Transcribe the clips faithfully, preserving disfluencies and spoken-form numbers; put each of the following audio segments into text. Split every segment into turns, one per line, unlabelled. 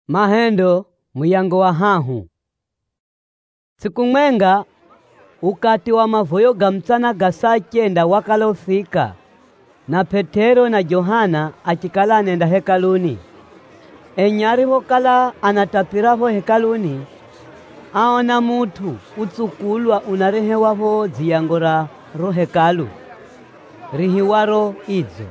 Mahendo muyango wa hahu. Siku mwenga ukati wa mavoyo ga mtsana ga saa chenda wakalofika, na Petero na Johana achikala anenda hekaluni. Enyari vokala anatapiravo hekaluni, aona mutu utsukulwa unarehewa ziyango ra ro hekalu rihiwaro idzo.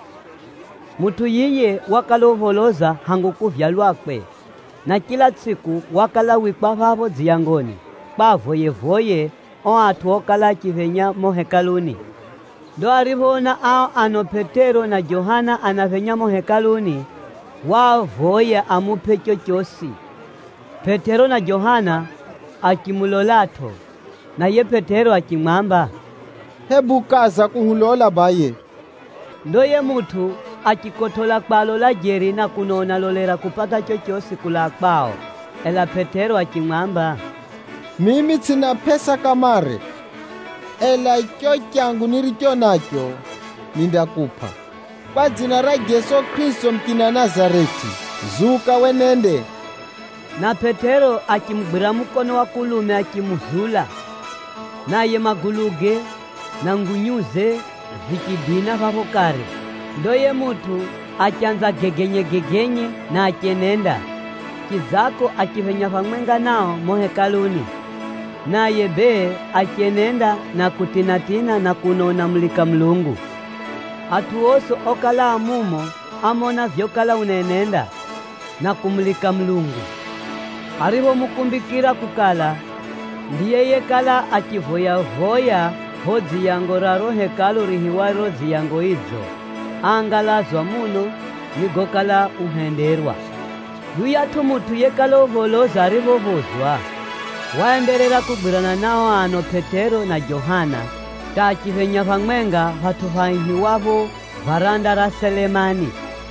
Mutu yiye wakalovoloza hangu kuvyalwakwe, na kila tsiku wakala wikwa vavo ziyangoni bavoye-voye o atu okala chivenya mo hekaluni. Ndo arivona ao ano Petero na Johana anavenya mo hekaluni, wavoya amupe chochosi. Petero na Johana akimulolato, na ye Petero akimwamba,
hebu kaza kuhulola baye.
Ndo ye mutu akikotola kpalo la jeri na kunona lolera kupata chochosi kula kpao. Ela Petero akimwamba,
mimi sina pesa kamare, ela icho changu nilicho nacho nindakupa. Kwa jina la Yesu Kristo mkina Nazareti, zuka wenende.
Na Petero akimgbira mukono wa kulume akimuzula, naye maguluge na ngunyuze zikibina vavokare. Ndoye mutu achanza gegenye gegenye na akenenda. Kizako akivenya vamwenga nao mohekaluni, naye be akenenda na kutinatina na kunona mlika Mlungu. Atuoso okala amumo amona vyokala unenenda na kumlika Mlungu. Arivo mukumbikira kukala, ndiye yekala akivoya voya ho ziyango raro hekalu rihiwaro ziyango idzo. Angalazwa muno nigokala uhenderwa. Yuyatu mutu yekala uvoloza arivovozwa, waenderera kubirana nao ano Petero na Johana, tachivenya vamwenga vatu vahiwavo varanda ra Selemani.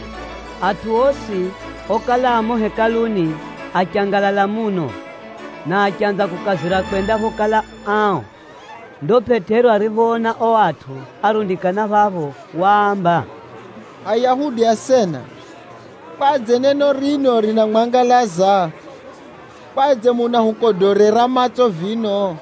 Atuosi okala amo hekaluni achangalala muno, na achanza kukazira kwenda vokala ao. Ndo Petero arivona o atu arundikana vavo waamba,
Ayahudi asena, kwadze neno rino rina mwangalaza, kwadze muna hukodorera matso vino.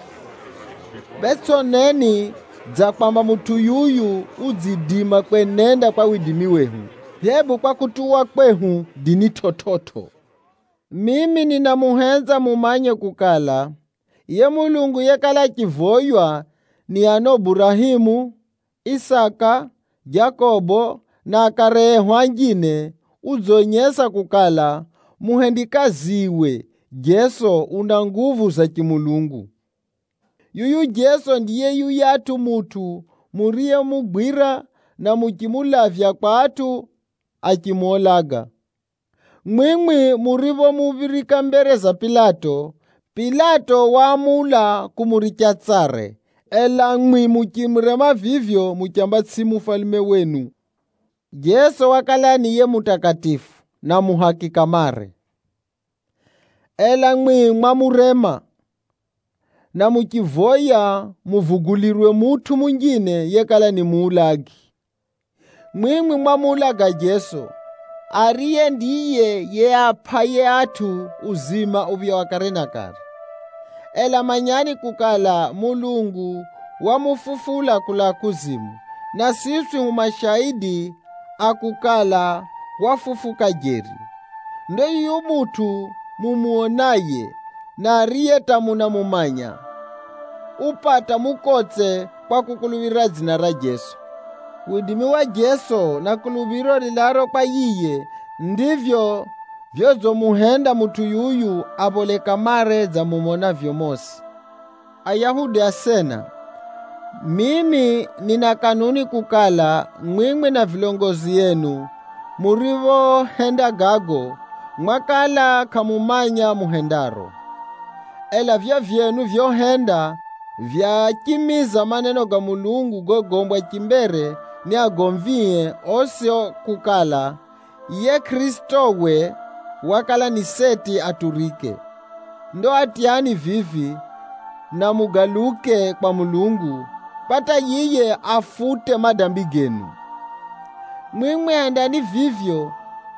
Betsoneni dza kwamba mutu yuyu udzidima kwenenda kwa widimi wehu, hebu kwa kutuwa kwehu dini tototo. Mimi ninamuhenza mumanye kukala, ye Mulungu yekala chivoywa ni ano Burahimu, Isaka, Jakobo na akarehwa njine, udzonyesa kukala muhendikaziwe Jeso una nguvu za kimulungu. Yuyu Jeso ndiye yuyatu mutu muriye mugwira na mukimulavya kwa atu akimolaga. Mwimwi murivo muvirika mbere za Pilato, Pilato wamula kumuricha tsare, ela mwi mukimrema vivyo mukiamba tsimu falme wenu. Jesu wakala niye mutakatifu na muhaki kamare, ela mwi mwamurema na mukivoya muvugulirwe mutu mungine yekala ni muulagi. Mwimwi mwamulaga Jesu, ariye ndiye ye apaye atu uzima ubya wakare na kare. Ela manyani kukala Mulungu wamufufula kula kuzimu, na sisi umashahidi akukala wafufuka jeri. Ndo yu mutu mumuonaye na ariye tamuna mumanya, upata mukotse kwa kukuluvira dzina ra Jesu. Widimi wa Jesu na kuluviro lilaro kwa yiye, ndivyo vyozo muhenda mutu yuyu aboleka mare za mumona vyomosi. Ayahudi asena, mimi nina kanuni kukala mwimwe na vilongozi yenu murivo henda gago mwakala kamumanya muhendaro. Ela vya vyenu vyohenda vyakimiza maneno ga Mulungu gogombwa chimbere ni agomvie osio kukala ye Kristo we wakala ni seti aturike. Ndo atiani vivi na mugaluke kwa Mulungu, pata yiye afute madambi genu. Mwimwe andani vivyo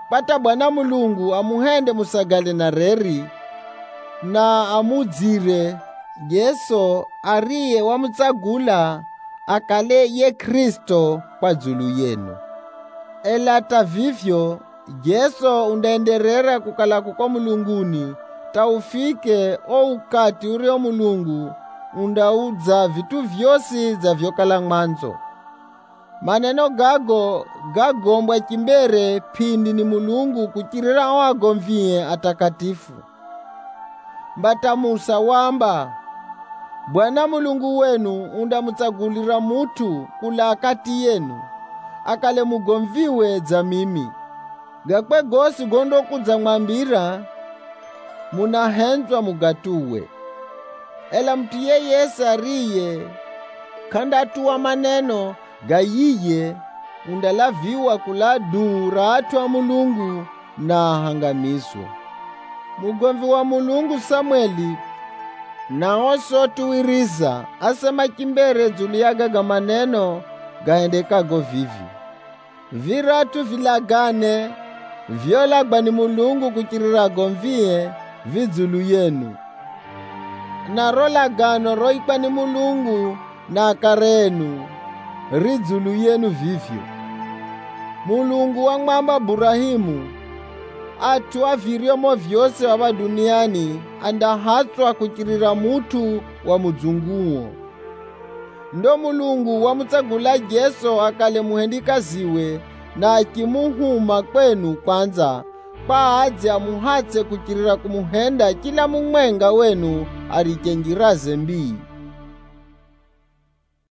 pata Bwana Mulungu amuhende musagale na reri na amudzire Yesu ariye wamutsagula akale ye Kristo kwa dzulu yenu. Elata vivyo Yesu undaenderera kukala kuko mulunguni taufike o ukati urio Mulungu undaudza vitu vyosi za vyokala mwanzo. Maneno gago gagombwa chimbere pindi ni Mulungu kuchirira wagomvie atakatifu. Mbata Musa wamba, Bwana Mulungu wenu undamutsagulira mutu kula akati yenu akale mugomviwe za mimi. Gakwe gosi gondo kudza mwambira munahenzwa mugatuwe. Ela mtiye Yesu ariye kandatuwa maneno gayiye undalaviwa kula dura atwa Mulungu na hangamiswa. Mugomvi wa Mulungu Samueli na oso tuwiriza asema chimbere dzulu yagaga maneno gahendekago vivi. Viratu vilagane vyolagwa ni Mulungu kuchirira gomvie vidzulu yenu. Na rolagano roikwa ni Mulungu na akarenu ridzulu yenu vivyo. Mulungu wa mwamba Burahimu atu aviriomo vyose waba duniani andahatswa kuchirira mutu wa mudzunguo. Ndo Mulungu wamutsagula Yesu akale muhendikaziwe na akimuhuma kwenu kwanza kwa adzi amuhatse kuchirira kumuhenda kila mumwenga wenu alichenjiraze mbii.